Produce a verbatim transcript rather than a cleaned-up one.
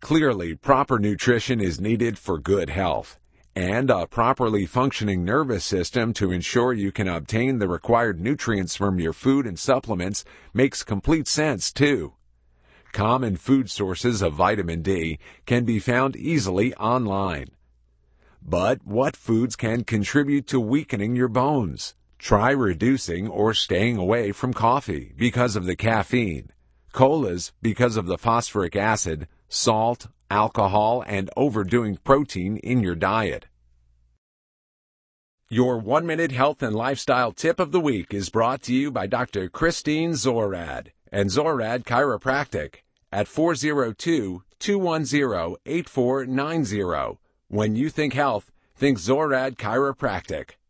Clearly, proper nutrition is needed for good health, and a properly functioning nervous system to ensure you can obtain the required nutrients from your food and supplements makes complete sense, too. Common food sources of vitamin D can be found easily online. But what foods can contribute to weakening your bones? Try reducing or staying away from coffee because of the caffeine, colas because of the phosphoric acid, salt, alcohol, and overdoing protein in your diet. Your one-minute health and lifestyle tip of the week is brought to you by Doctor Christine Zorad and Zorad Chiropractic at four oh two, two one zero, eight four nine zero. When you think health, think Zorad Chiropractic.